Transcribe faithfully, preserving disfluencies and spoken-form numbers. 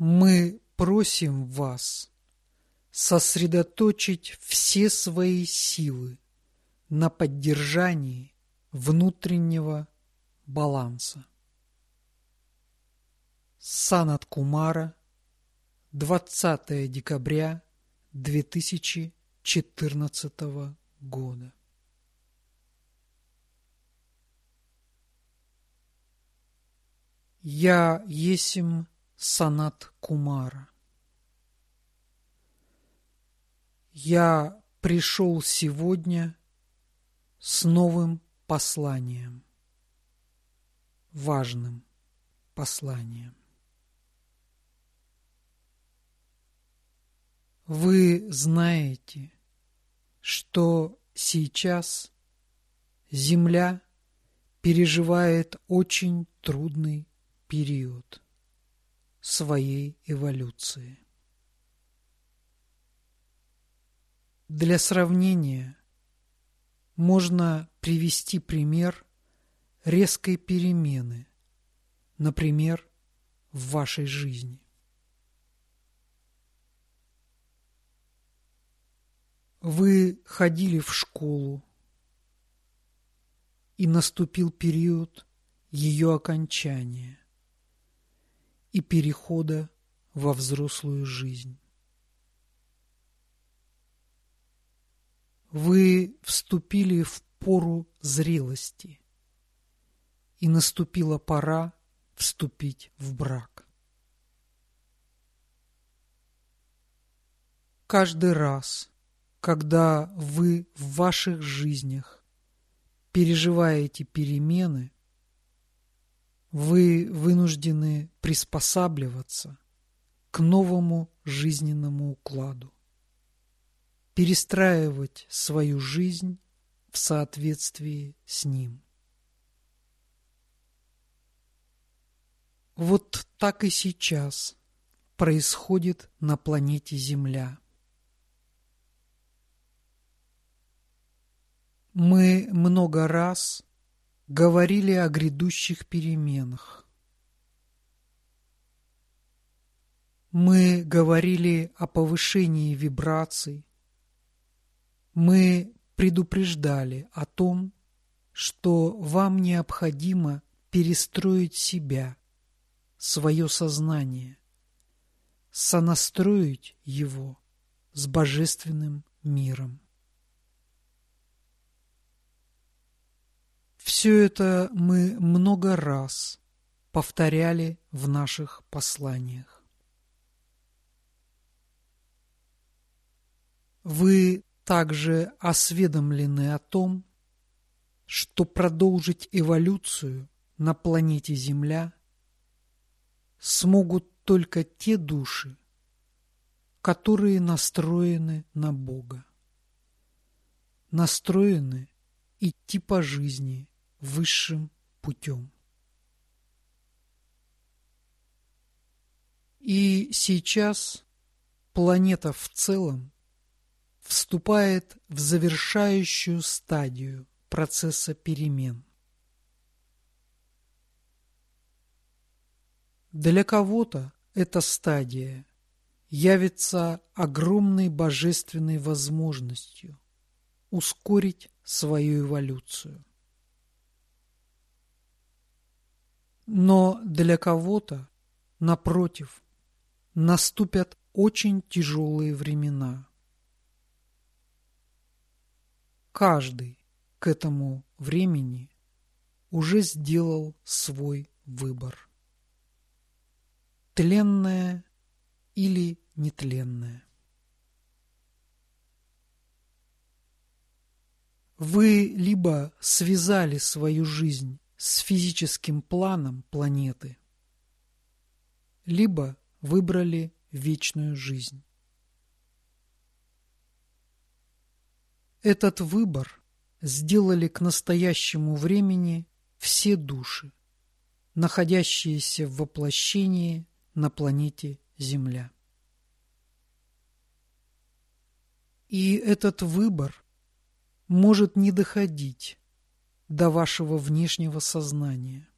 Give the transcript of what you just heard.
Мы просим вас сосредоточить все свои силы на поддержании внутреннего баланса. Санат Кумара, двадцатое декабря две тысячи четырнадцатого года. Я есмь Санат Кумара. Я пришел сегодня с новым посланием, важным посланием. Вы знаете, что сейчас Земля переживает очень трудный период своей эволюции. Для сравнения можно привести пример резкой перемены, например, в вашей жизни. Вы ходили в школу, и наступил период ее окончания и перехода во взрослую жизнь. Вы вступили в пору зрелости, и наступила пора вступить в брак. Каждый раз, когда вы в ваших жизнях переживаете перемены, вы вынуждены приспосабливаться к новому жизненному укладу, перестраивать свою жизнь в соответствии с ним. Вот так и сейчас происходит на планете Земля. Мы много раз говорили о грядущих переменах. Мы говорили о повышении вибраций. Мы предупреждали о том, что вам необходимо перестроить себя, свое сознание, сонастроить его с божественным миром. Все это мы много раз повторяли в наших посланиях. Вы также осведомлены о том, что продолжить эволюцию на планете Земля смогут только те души, которые настроены на Бога, настроены идти по жизни высшим путем. И сейчас планета в целом вступает в завершающую стадию процесса перемен. Для кого-то эта стадия явится огромной божественной возможностью ускорить свою эволюцию. Но для кого-то, напротив, наступят очень тяжелые времена. Каждый к этому времени уже сделал свой выбор. Тленное или нетленное. Вы либо связали свою жизнь с физическим планом планеты, либо выбрали вечную жизнь. Этот выбор сделали к настоящему времени все души, находящиеся в воплощении на планете Земля. И этот выбор может не доходить до вашего внешнего сознания.